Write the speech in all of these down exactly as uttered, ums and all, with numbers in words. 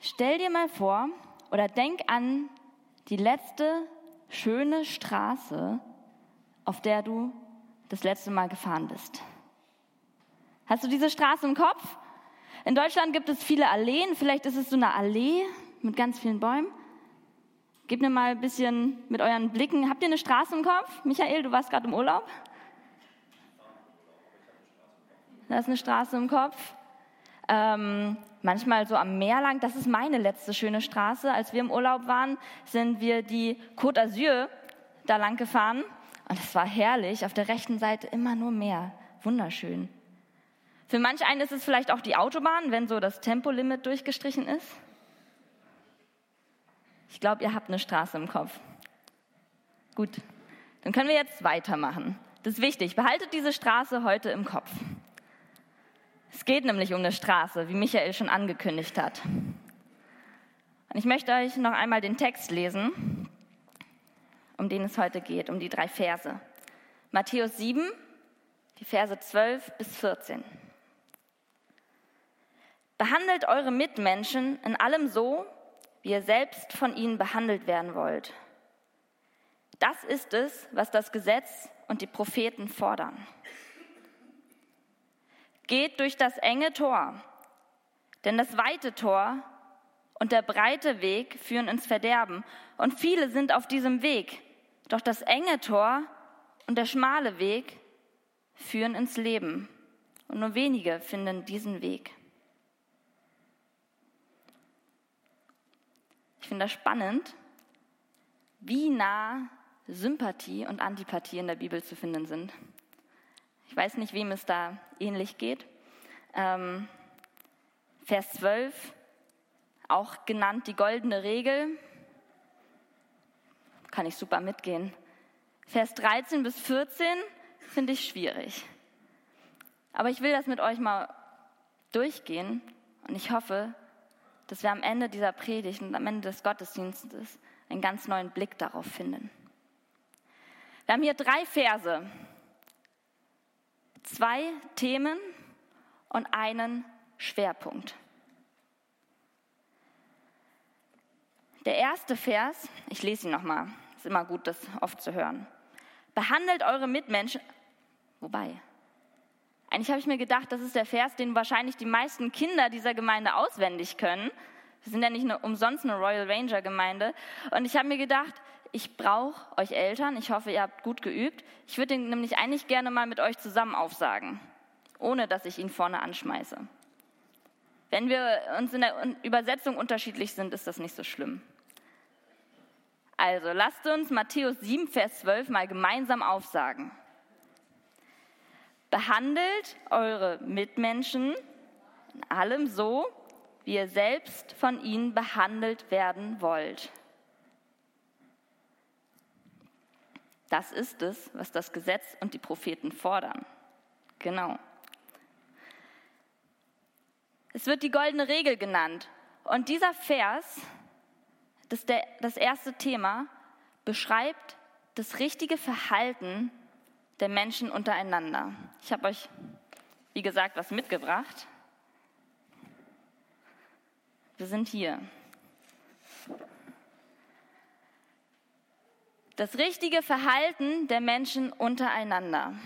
Stell dir mal vor oder denk an die letzte schöne Straße, auf der du das letzte Mal gefahren bist. Hast du diese Straße im Kopf? In Deutschland gibt es viele Alleen. Vielleicht ist es so eine Allee mit ganz vielen Bäumen. Gebt mir mal ein bisschen mit euren Blicken. Habt ihr eine Straße im Kopf? Michael, du warst gerade im Urlaub. Da ist eine Straße im Kopf. Ähm, manchmal so am Meer lang. Das ist meine letzte schöne Straße. Als wir im Urlaub waren, sind wir die Côte d'Azur da lang gefahren. Und es war herrlich. Auf der rechten Seite immer nur Meer. Wunderschön. Für manch einen ist es vielleicht auch die Autobahn, wenn so das Tempolimit durchgestrichen ist. Ich glaube, ihr habt eine Straße im Kopf. Gut, dann können wir jetzt weitermachen. Das ist wichtig. Behaltet diese Straße heute im Kopf. Es geht nämlich um eine Straße, wie Michael schon angekündigt hat. Und ich möchte euch noch einmal den Text lesen, um den es heute geht, um die drei Verse. Matthäus sieben, die Verse zwölf bis vierzehn. Behandelt eure Mitmenschen in allem so, wie ihr selbst von ihnen behandelt werden wollt. Das ist es, was das Gesetz und die Propheten fordern. Geht durch das enge Tor, denn das weite Tor und der breite Weg führen ins Verderben, und viele sind auf diesem Weg. Doch das enge Tor und der schmale Weg führen ins Leben, und nur wenige finden diesen Weg. Ich finde das spannend, wie nah Sympathie und Antipathie in der Bibel zu finden sind. Ich weiß nicht, wem es da ähnlich geht. Ähm, Vers zwölf, auch genannt die goldene Regel, kann ich super mitgehen. Vers dreizehn bis vierzehn finde ich schwierig. Aber ich will das mit euch mal durchgehen, und ich hoffe, dass wir am Ende dieser Predigt und am Ende des Gottesdienstes einen ganz neuen Blick darauf finden. Wir haben hier drei Verse, zwei Themen und einen Schwerpunkt. Der erste Vers, ich lese ihn nochmal, ist immer gut, das oft zu hören. Behandelt eure Mitmenschen, wobei, eigentlich habe ich mir gedacht, das ist der Vers, den wahrscheinlich die meisten Kinder dieser Gemeinde auswendig können. Wir sind ja nicht eine, umsonst eine Royal Ranger Gemeinde. Und ich habe mir gedacht, ich brauche euch Eltern, ich hoffe, ihr habt gut geübt. Ich würde den nämlich eigentlich gerne mal mit euch zusammen aufsagen, ohne dass ich ihn vorne anschmeiße. Wenn wir uns in der Übersetzung unterschiedlich sind, ist das nicht so schlimm. Also lasst uns Matthäus sieben, Vers zwölf mal gemeinsam aufsagen. Behandelt eure Mitmenschen in allem so, wie ihr selbst von ihnen behandelt werden wollt. Das ist es, was das Gesetz und die Propheten fordern. Genau. Es wird die goldene Regel genannt. Und dieser Vers, das ist der, das erste Thema, beschreibt das richtige Verhalten der Menschen untereinander. Ich habe euch, wie gesagt, was mitgebracht. Wir sind hier. Das richtige Verhalten der Menschen untereinander.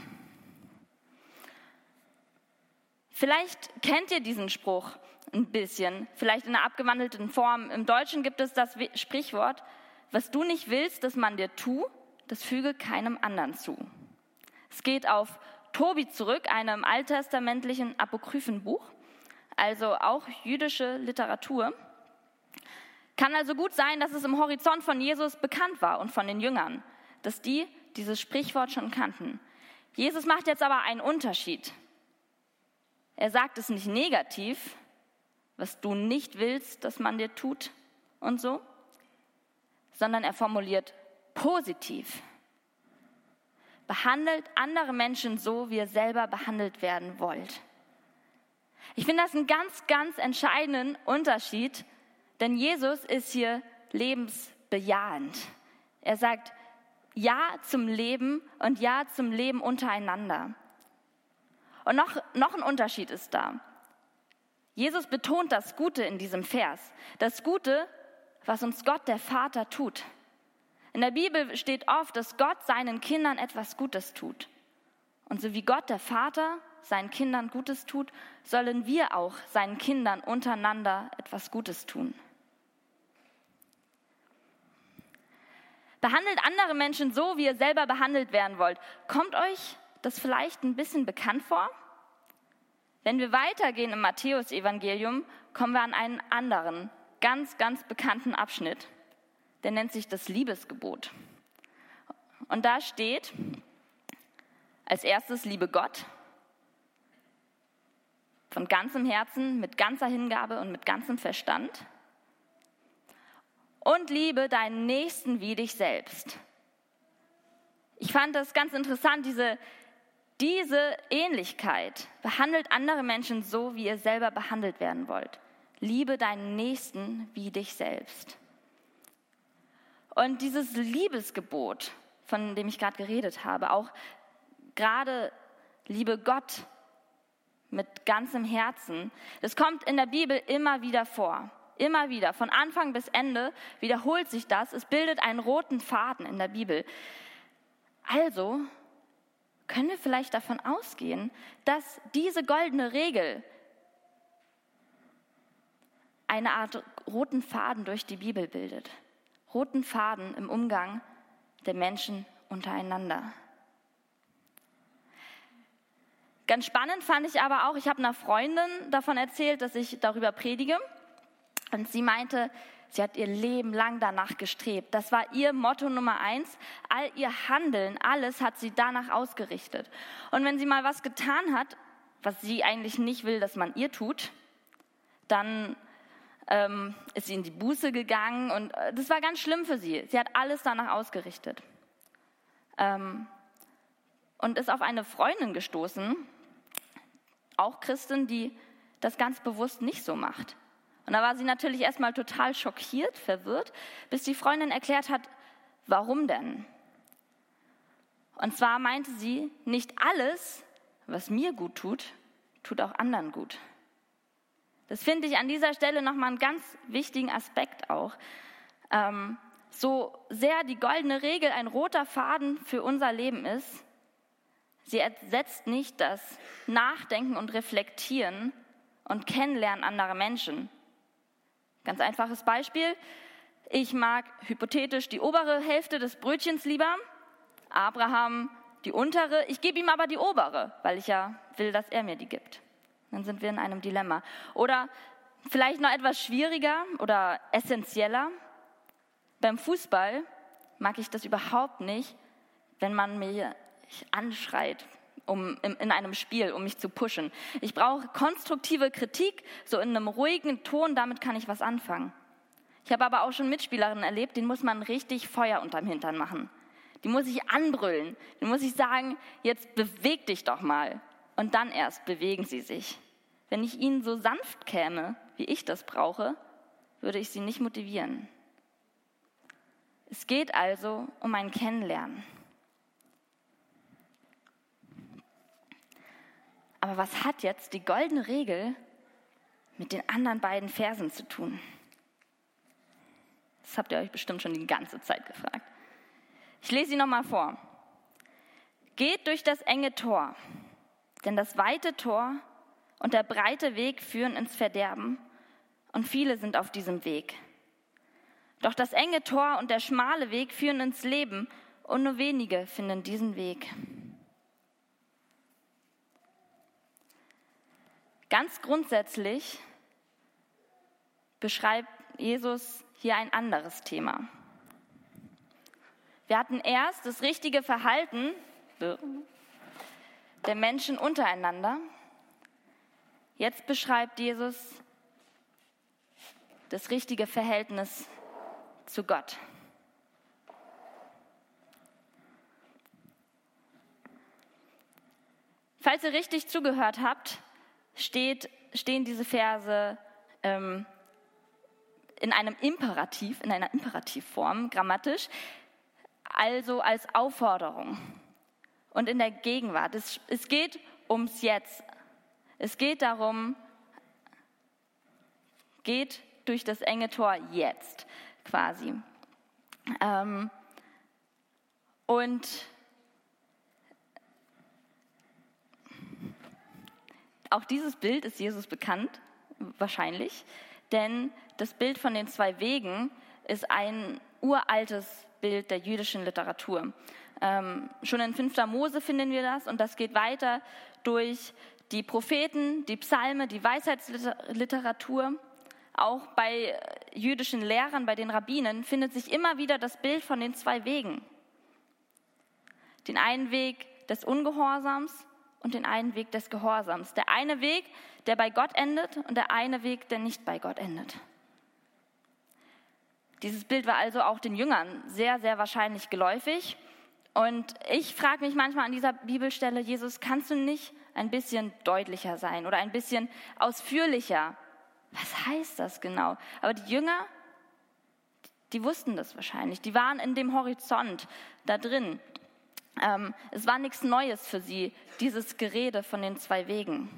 Vielleicht kennt ihr diesen Spruch ein bisschen, vielleicht in einer abgewandelten Form. Im Deutschen gibt es das Sprichwort, was du nicht willst, dass man dir tut, das füge keinem anderen zu. Es geht auf Tobi zurück, einem alttestamentlichen Apokryphenbuch, also auch jüdische Literatur. Kann also gut sein, dass es im Horizont von Jesus bekannt war und von den Jüngern, dass die dieses Sprichwort schon kannten. Jesus macht jetzt aber einen Unterschied. Er sagt es nicht negativ, was du nicht willst, dass man dir tut und so, sondern er formuliert positiv. Behandelt andere Menschen so, wie ihr selber behandelt werden wollt. Ich finde das einen ganz, ganz entscheidenden Unterschied, denn Jesus ist hier lebensbejahend. Er sagt Ja zum Leben und Ja zum Leben untereinander. Und noch, noch ein Unterschied ist da. Jesus betont das Gute in diesem Vers. Das Gute, was uns Gott, der Vater, tut. In der Bibel steht oft, dass Gott seinen Kindern etwas Gutes tut. Und so wie Gott, der Vater, seinen Kindern Gutes tut, sollen wir auch seinen Kindern untereinander etwas Gutes tun. Behandelt andere Menschen so, wie ihr selber behandelt werden wollt. Kommt euch das vielleicht ein bisschen bekannt vor? Wenn wir weitergehen im Matthäus-Evangelium, kommen wir an einen anderen, ganz, ganz bekannten Abschnitt. Der nennt sich das Liebesgebot. Und da steht als erstes: Liebe Gott von ganzem Herzen, mit ganzer Hingabe und mit ganzem Verstand. Und liebe deinen Nächsten wie dich selbst. Ich fand das ganz interessant, diese, diese Ähnlichkeit. Behandelt andere Menschen so, wie ihr selber behandelt werden wollt. Liebe deinen Nächsten wie dich selbst. Und dieses Liebesgebot, von dem ich gerade geredet habe, auch gerade liebe Gott mit ganzem Herzen, das kommt in der Bibel immer wieder vor. Immer wieder, von Anfang bis Ende wiederholt sich das. Es bildet einen roten Faden in der Bibel. Also können wir vielleicht davon ausgehen, dass diese goldene Regel eine Art roten Faden durch die Bibel bildet. Roten Faden im Umgang der Menschen untereinander. Ganz spannend fand ich aber auch, ich habe einer Freundin davon erzählt, dass ich darüber predige. Und sie meinte, sie hat ihr Leben lang danach gestrebt. Das war ihr Motto Nummer eins. All ihr Handeln, alles hat sie danach ausgerichtet. Und wenn sie mal was getan hat, was sie eigentlich nicht will, dass man ihr tut, dann ähm, ist sie in die Buße gegangen. Und äh, das war ganz schlimm für sie. Sie hat alles danach ausgerichtet. Ähm, und ist auf eine Freundin gestoßen, auch Christin, die das ganz bewusst nicht so macht. Und da war sie natürlich erstmal total schockiert, verwirrt, bis die Freundin erklärt hat, warum denn? Und zwar meinte sie, nicht alles, was mir gut tut, tut auch anderen gut. Das finde ich an dieser Stelle nochmal einen ganz wichtigen Aspekt auch. Ähm, so sehr die goldene Regel ein roter Faden für unser Leben ist, sie ersetzt nicht das Nachdenken und Reflektieren und Kennenlernen anderer Menschen. Ganz einfaches Beispiel. Ich mag hypothetisch die obere Hälfte des Brötchens lieber, Abraham die untere. Ich gebe ihm aber die obere, weil ich ja will, dass er mir die gibt. Dann sind wir in einem Dilemma. Oder vielleicht noch etwas schwieriger oder essentieller. Beim Fußball mag ich das überhaupt nicht, wenn man mich anschreit. Um, in, in einem Spiel, um mich zu pushen. Ich brauche konstruktive Kritik, so in einem ruhigen Ton, damit kann ich was anfangen. Ich habe aber auch schon Mitspielerinnen erlebt, denen muss man richtig Feuer unterm Hintern machen. Die muss ich anbrüllen, die muss ich sagen, jetzt beweg dich doch mal. Und dann erst bewegen sie sich. Wenn ich ihnen so sanft käme, wie ich das brauche, würde ich sie nicht motivieren. Es geht also um ein Kennenlernen. Aber was hat jetzt die goldene Regel mit den anderen beiden Versen zu tun? Das habt ihr euch bestimmt schon die ganze Zeit gefragt. Ich lese sie nochmal vor. Geht durch das enge Tor, denn das weite Tor und der breite Weg führen ins Verderben und viele sind auf diesem Weg. Doch das enge Tor und der schmale Weg führen ins Leben und nur wenige finden diesen Weg. Ganz grundsätzlich beschreibt Jesus hier ein anderes Thema. Wir hatten erst das richtige Verhalten der Menschen untereinander. Jetzt beschreibt Jesus das richtige Verhältnis zu Gott. Falls ihr richtig zugehört habt, Steht, stehen diese Verse ähm, in einem Imperativ, in einer Imperativform, grammatisch, also als Aufforderung und in der Gegenwart. Es, es geht ums Jetzt. Es geht darum, Geht durch das enge Tor jetzt quasi. Ähm, und auch dieses Bild ist Jesus bekannt, wahrscheinlich, denn das Bild von den zwei Wegen ist ein uraltes Bild der jüdischen Literatur. Ähm, schon in fünfter Mose finden wir das und das geht weiter durch die Propheten, die Psalme, die Weisheitsliteratur. Auch bei jüdischen Lehrern, bei den Rabbinen, findet sich immer wieder das Bild von den zwei Wegen. Den einen Weg des Ungehorsams und den einen Weg des Gehorsams. Der eine Weg, der bei Gott endet und der eine Weg, der nicht bei Gott endet. Dieses Bild war also auch den Jüngern sehr, sehr wahrscheinlich geläufig. Und ich frage mich manchmal an dieser Bibelstelle, Jesus, kannst du nicht ein bisschen deutlicher sein oder ein bisschen ausführlicher? Was heißt das genau? Aber die Jünger, die wussten das wahrscheinlich. Die waren in dem Horizont da drin. Ähm, es war nichts Neues für sie, dieses Gerede von den zwei Wegen.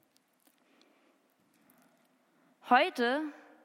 Heute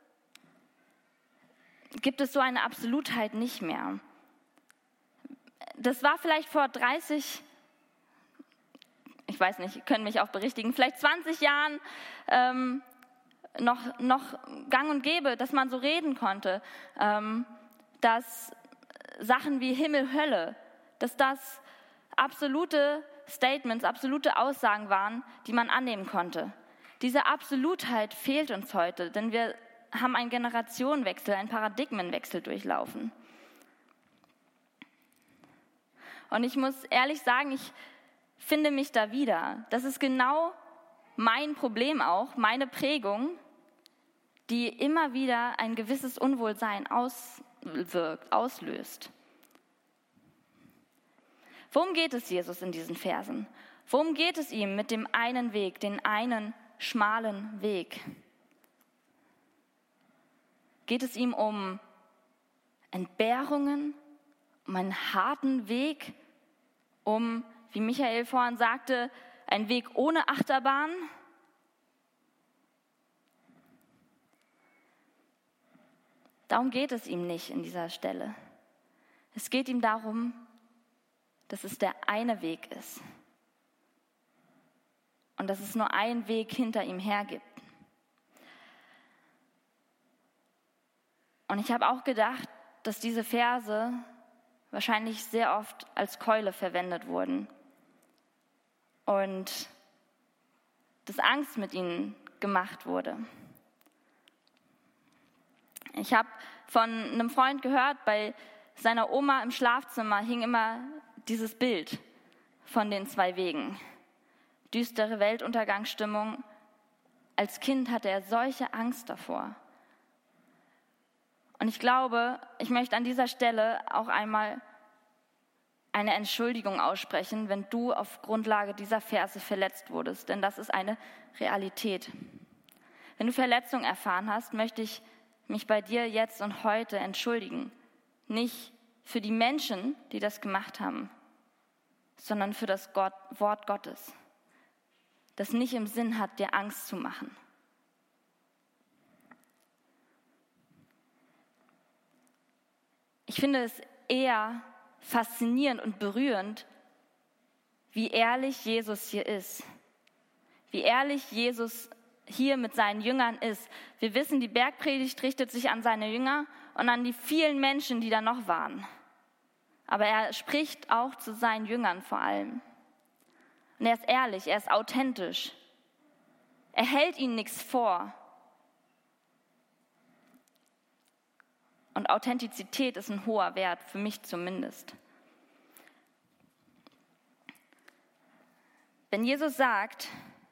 gibt es so eine Absolutheit nicht mehr. Das war vielleicht vor dreißig, ich weiß nicht, können mich auch berichtigen, vielleicht zwanzig Jahren ähm, noch, noch gang und gäbe, dass man so reden konnte, ähm, dass Sachen wie Himmel, Hölle, dass das absolute Statements, absolute Aussagen waren, die man annehmen konnte. Diese Absolutheit fehlt uns heute, denn wir haben einen Generationenwechsel, einen Paradigmenwechsel durchlaufen. Und ich muss ehrlich sagen, ich finde mich da wieder. Das ist genau mein Problem auch, meine Prägung, die immer wieder ein gewisses Unwohlsein auswirkt, auslöst. Worum geht es Jesus in diesen Versen? Worum geht es ihm mit dem einen Weg, den einen schmalen Weg? Geht es ihm um Entbehrungen, um einen harten Weg, um, wie Michael vorhin sagte, einen Weg ohne Achterbahn? Darum geht es ihm nicht in dieser Stelle. Es geht ihm darum, dass es der eine Weg ist und dass es nur einen Weg hinter ihm her gibt. Und ich habe auch gedacht, dass diese Verse wahrscheinlich sehr oft als Keule verwendet wurden und dass Angst mit ihnen gemacht wurde. Ich habe von einem Freund gehört, bei seiner Oma im Schlafzimmer hing immer dieses Bild von den zwei Wegen. Düstere Weltuntergangsstimmung. Als Kind hatte er solche Angst davor. Und ich glaube, ich möchte an dieser Stelle auch einmal eine Entschuldigung aussprechen, wenn du auf Grundlage dieser Verse verletzt wurdest, denn das ist eine Realität. Wenn du Verletzung erfahren hast, möchte ich mich bei dir jetzt und heute entschuldigen. Nicht für die Menschen, die das gemacht haben, sondern für das Gott, Wort Gottes, das nicht im Sinn hat, dir Angst zu machen. Ich finde es eher faszinierend und berührend, wie ehrlich Jesus hier ist, wie ehrlich Jesus hier mit seinen Jüngern ist. Wir wissen, die Bergpredigt richtet sich an seine Jünger und an die vielen Menschen, die da noch waren. Aber er spricht auch zu seinen Jüngern vor allem. Und er ist ehrlich, er ist authentisch. Er hält ihnen nichts vor. Und Authentizität ist ein hoher Wert, für mich zumindest. Wenn Jesus sagt,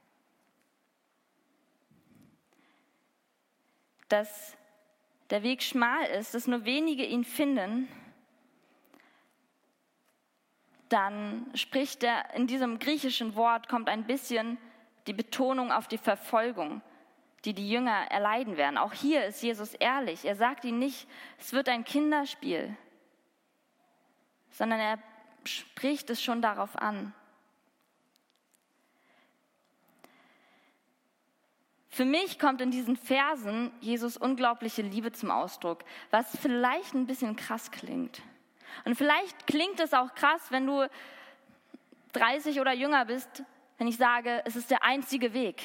dass der Weg schmal ist, dass nur wenige ihn finden, dann spricht er, in diesem griechischen Wort kommt ein bisschen die Betonung auf die Verfolgung, die die Jünger erleiden werden. Auch hier ist Jesus ehrlich. Er sagt ihnen nicht, es wird ein Kinderspiel, sondern er spricht es schon darauf an. Für mich kommt in diesen Versen Jesus unglaubliche Liebe zum Ausdruck, was vielleicht ein bisschen krass klingt. Und vielleicht klingt es auch krass, wenn du dreißig oder jünger bist, wenn ich sage, es ist der einzige Weg.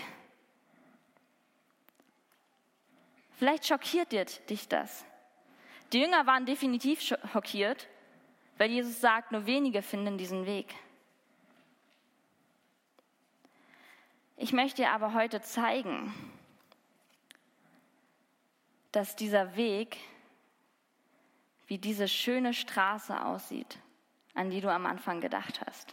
Vielleicht schockiert dich das. Die Jünger waren definitiv schockiert, weil Jesus sagt, nur wenige finden diesen Weg. Ich möchte dir aber heute zeigen, dass dieser Weg wie diese schöne Straße aussieht, an die du am Anfang gedacht hast.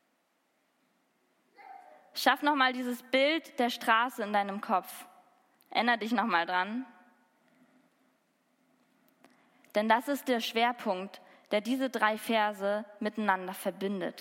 Schaff nochmal dieses Bild der Straße in deinem Kopf. Erinnere dich nochmal dran. Denn das ist der Schwerpunkt, der diese drei Verse miteinander verbindet.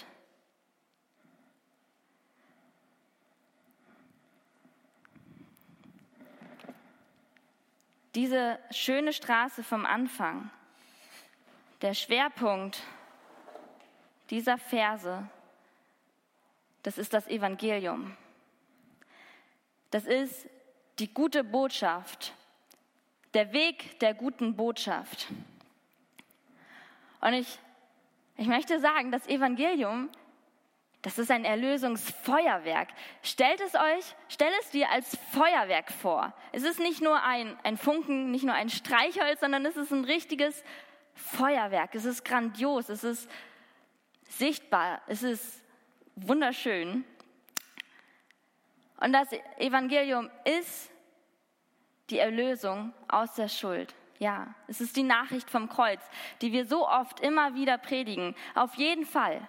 Diese schöne Straße vom Anfang, der Schwerpunkt dieser Verse, das ist das Evangelium. Das ist die gute Botschaft, der Weg der guten Botschaft. Und ich, ich möchte sagen, das Evangelium, das ist ein Erlösungsfeuerwerk. Stellt es euch, stellt es dir als Feuerwerk vor. Es ist nicht nur ein, ein Funken, nicht nur ein Streichholz, sondern es ist ein richtiges Feuerwerk. Es ist grandios, es ist sichtbar, es ist wunderschön. Und das Evangelium ist die Erlösung aus der Schuld. Ja, es ist die Nachricht vom Kreuz, die wir so oft immer wieder predigen. Auf jeden Fall.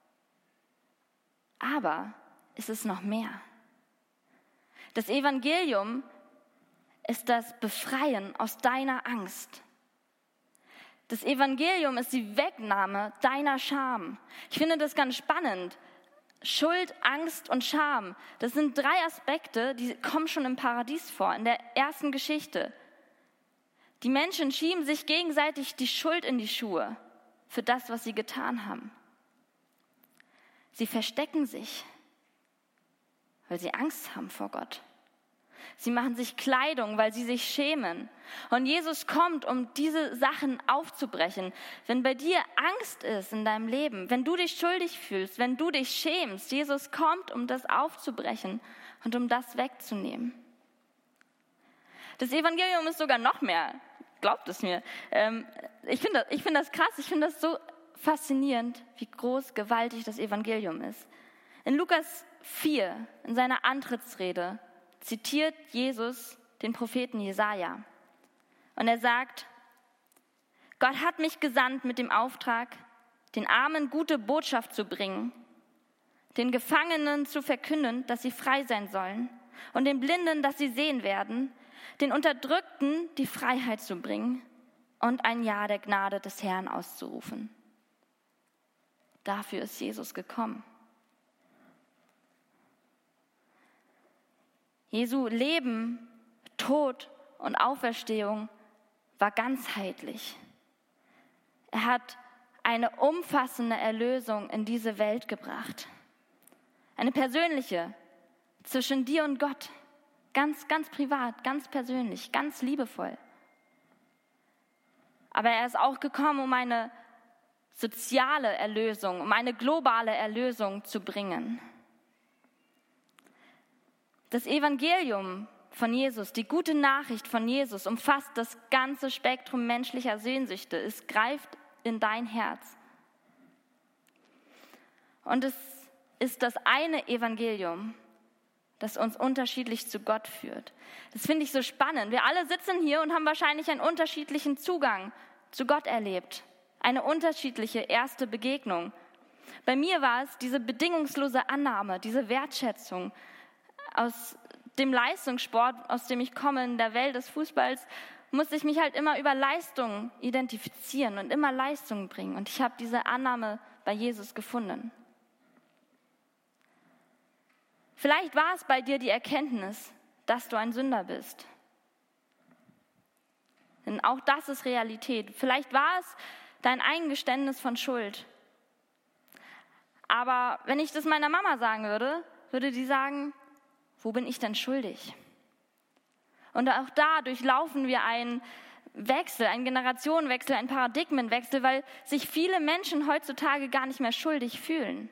Aber es ist noch mehr. Das Evangelium ist das Befreien aus deiner Angst. Das Evangelium ist die Wegnahme deiner Scham. Ich finde das ganz spannend. Schuld, Angst und Scham, das sind drei Aspekte, die kommen schon im Paradies vor, in der ersten Geschichte. Die Menschen schieben sich gegenseitig die Schuld in die Schuhe für das, was sie getan haben. Sie verstecken sich, weil sie Angst haben vor Gott. Sie machen sich Kleidung, weil sie sich schämen. Und Jesus kommt, um diese Sachen aufzubrechen. Wenn bei dir Angst ist in deinem Leben, wenn du dich schuldig fühlst, wenn du dich schämst, Jesus kommt, um das aufzubrechen und um das wegzunehmen. Das Evangelium ist sogar noch mehr, glaubt es mir. Ich finde das, ich finde das krass, ich finde das so faszinierend, wie groß, gewaltig das Evangelium ist. In Lukas vier, in seiner Antrittsrede, zitiert Jesus den Propheten Jesaja. Und er sagt, Gott hat mich gesandt mit dem Auftrag, den Armen gute Botschaft zu bringen, den Gefangenen zu verkünden, dass sie frei sein sollen, und den Blinden, dass sie sehen werden, den Unterdrückten die Freiheit zu bringen und ein Jahr der Gnade des Herrn auszurufen. Dafür ist Jesus gekommen. Jesu Leben, Tod und Auferstehung war ganzheitlich. Er hat eine umfassende Erlösung in diese Welt gebracht. Eine persönliche, zwischen dir und Gott. Ganz, ganz privat, ganz persönlich, ganz liebevoll. Aber er ist auch gekommen, um eine soziale Erlösung, um eine globale Erlösung zu bringen. Das Evangelium von Jesus, die gute Nachricht von Jesus, umfasst das ganze Spektrum menschlicher Sehnsüchte. Es greift in dein Herz. Und es ist das eine Evangelium, das uns unterschiedlich zu Gott führt. Das finde ich so spannend. Wir alle sitzen hier und haben wahrscheinlich einen unterschiedlichen Zugang zu Gott erlebt. Eine unterschiedliche erste Begegnung. Bei mir war es diese bedingungslose Annahme, diese Wertschätzung. Aus dem Leistungssport, aus dem ich komme, in der Welt des Fußballs, musste ich mich halt immer über Leistungen identifizieren und immer Leistungen bringen. Und ich habe diese Annahme bei Jesus gefunden. Vielleicht war es bei dir die Erkenntnis, dass du ein Sünder bist. Denn auch das ist Realität. Vielleicht war es dein Eingeständnis von Schuld. Aber wenn ich das meiner Mama sagen würde, würde die sagen, wo bin ich denn schuldig? Und auch da durchlaufen wir einen Wechsel, einen Generationenwechsel, einen Paradigmenwechsel, weil sich viele Menschen heutzutage gar nicht mehr schuldig fühlen.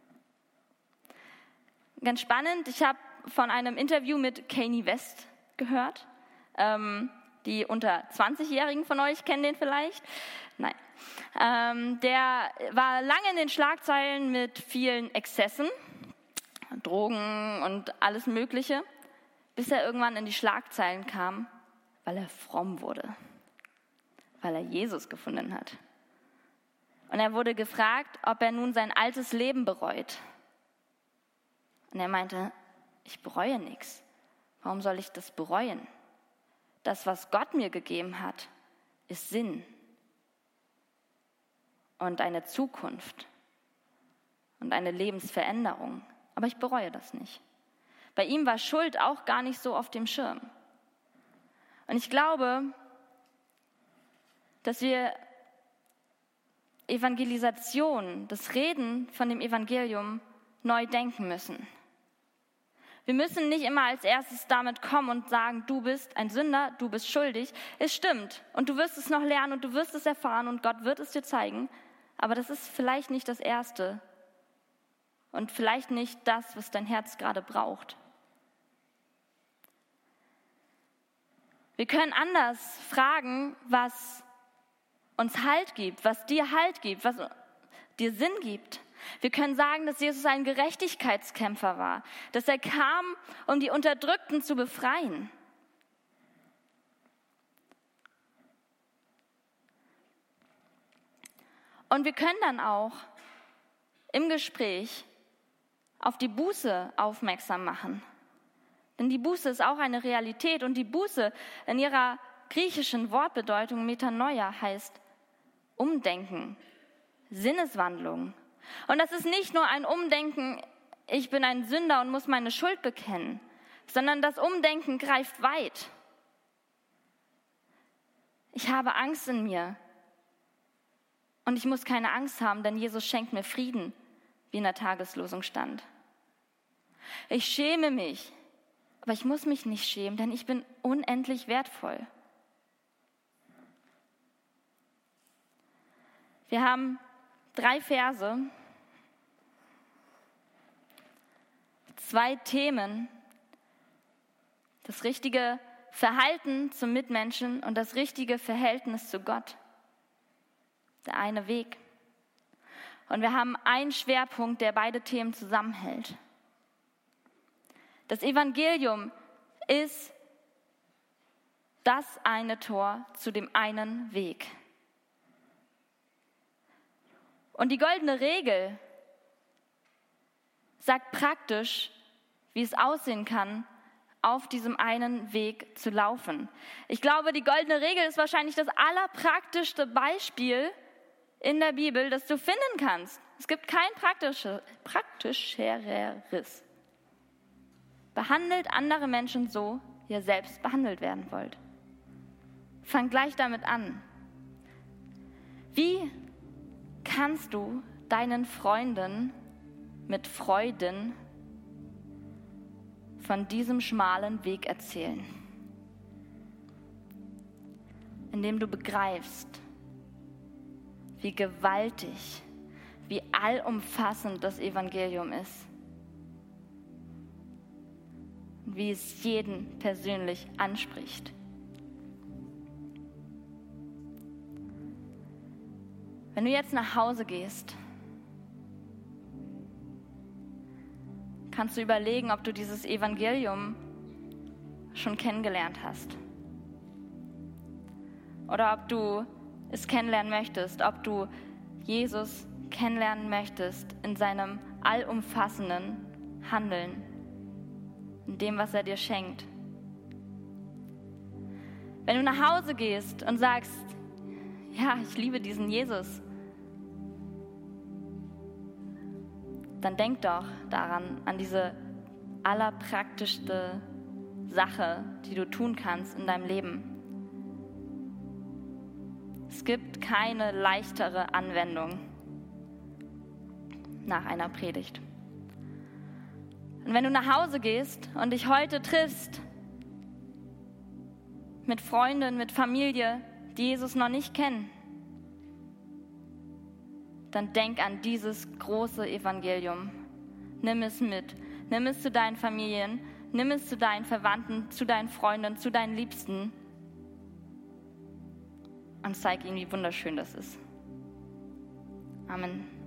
Ganz spannend, ich habe von einem Interview mit Kanye West gehört. Ähm, die unter zwanzigjährigen von euch kennen den vielleicht. Nein. Ähm, der war lange in den Schlagzeilen mit vielen Exzessen, Drogen und alles Mögliche, bis er irgendwann in die Schlagzeilen kam, weil er fromm wurde, weil er Jesus gefunden hat. Und er wurde gefragt, ob er nun sein altes Leben bereut. Und er meinte, ich bereue nichts. Warum soll ich das bereuen? Das, was Gott mir gegeben hat, ist Sinn und eine Zukunft und eine Lebensveränderung. Aber ich bereue das nicht. Bei ihm war Schuld auch gar nicht so auf dem Schirm. Und ich glaube, dass wir Evangelisation, das Reden von dem Evangelium neu denken müssen. Wir müssen nicht immer als erstes damit kommen und sagen, du bist ein Sünder, du bist schuldig. Es stimmt und du wirst es noch lernen und du wirst es erfahren und Gott wird es dir zeigen. Aber das ist vielleicht nicht das Erste und vielleicht nicht das, was dein Herz gerade braucht. Wir können anders fragen, was uns Halt gibt, was dir Halt gibt, was dir Sinn gibt. Wir können sagen, dass Jesus ein Gerechtigkeitskämpfer war, dass er kam, um die Unterdrückten zu befreien. Und wir können dann auch im Gespräch auf die Buße aufmerksam machen. Denn die Buße ist auch eine Realität und die Buße in ihrer griechischen Wortbedeutung Metanoia heißt Umdenken, Sinneswandlung. Und das ist nicht nur ein Umdenken, ich bin ein Sünder und muss meine Schuld bekennen, sondern das Umdenken greift weit. Ich habe Angst in mir und ich muss keine Angst haben, denn Jesus schenkt mir Frieden, wie in der Tageslosung stand. Ich schäme mich, aber ich muss mich nicht schämen, denn ich bin unendlich wertvoll. Wir haben drei Verse, zwei Themen, das richtige Verhalten zum Mitmenschen und das richtige Verhältnis zu Gott. Der eine Weg. Und wir haben einen Schwerpunkt, der beide Themen zusammenhält. Das Evangelium ist das eine Tor zu dem einen Weg. Und die goldene Regel sagt praktisch, wie es aussehen kann, auf diesem einen Weg zu laufen. Ich glaube, die goldene Regel ist wahrscheinlich das allerpraktischste Beispiel in der Bibel, das du finden kannst. Es gibt kein praktische, praktischeres. Behandelt andere Menschen so, wie ihr selbst behandelt werden wollt. Fang gleich damit an. Wie kannst du deinen Freunden mit Freuden von diesem schmalen Weg erzählen? Indem du begreifst, wie gewaltig, wie allumfassend das Evangelium ist. Und wie es jeden persönlich anspricht. Wenn du jetzt nach Hause gehst, kannst du überlegen, ob du dieses Evangelium schon kennengelernt hast. Oder ob du es kennenlernen möchtest, ob du Jesus kennenlernen möchtest in seinem allumfassenden Handeln, in dem, was er dir schenkt. Wenn du nach Hause gehst und sagst, ja, ich liebe diesen Jesus, dann denk doch daran, an diese allerpraktischste Sache, die du tun kannst in deinem Leben. Es gibt keine leichtere Anwendung nach einer Predigt. Und wenn du nach Hause gehst und dich heute triffst mit Freunden, mit Familie, die Jesus noch nicht kennen, dann denk an dieses große Evangelium. Nimm es mit. Nimm es zu deinen Familien, nimm es zu deinen Verwandten, zu deinen Freunden, zu deinen Liebsten und zeig ihnen, wie wunderschön das ist. Amen.